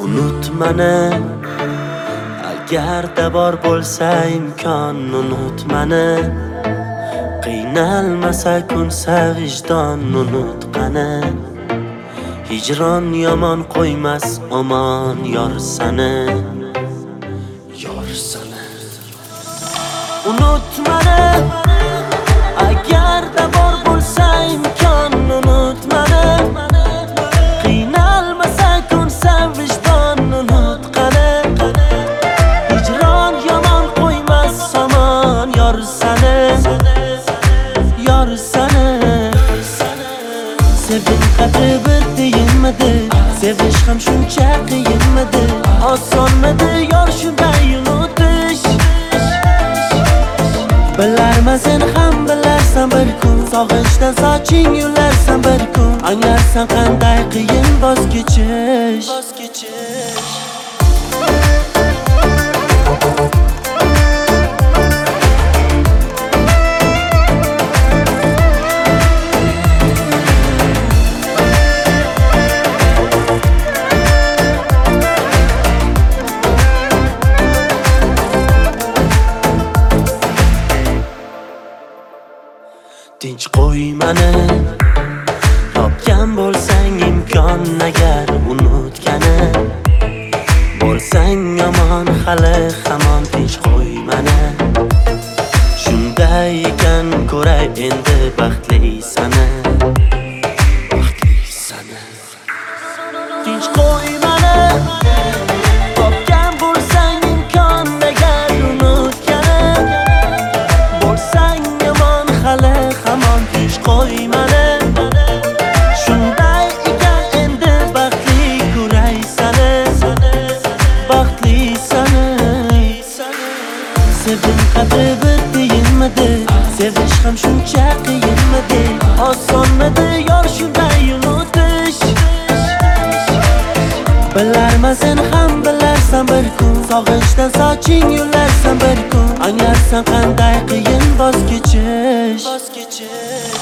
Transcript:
Unut mani, agarda bor bo'lsa imkon. Unut mani, qiynalmasa kunsa vijdon. Unut qani, hijron yomon qo'ymas omon yor sani. Unut mani, agarda bor bo'lsa imkon. Unut mani, qiynalmasa kunsa vijdon. Unut qani, hijron yomon qo'ymas omon yor sani. Yor sani. Sevgim qadri bir tiyinmidi, sevish ham shuncha qiyinmidi. Osonmidi yor shunday unutish. Bilarman sen ham bilarsan bir kun, sog'inchdan soching yularsan bir kun. Anglarsan qanday qiyin voz kechish. Tinch qo'y mani, topgan bo'lsang imkon. Agar unutgani bo'lsang yomon, hali hamon tinch qo'y mani. Shunday ekan ko'ray endi baxtli sani. Tinch qo'y mani, topgan bo'lsang imkon. Agar unutgani bo'lsang yomon, hali hamon tinch qo'y mani. Shunday ekan endi baxtli ko'ray sani. Baxtli sani. Sevgim qadri bir tiyinmidi, sevish ham shuncha qiyinmidi. Osonmidi yor shunday unutish. Bilarman sen ham bilarsan bir kun, sog'inchdan soching yularsan bir kun. Anglarsan qanday qiyin voz kechish.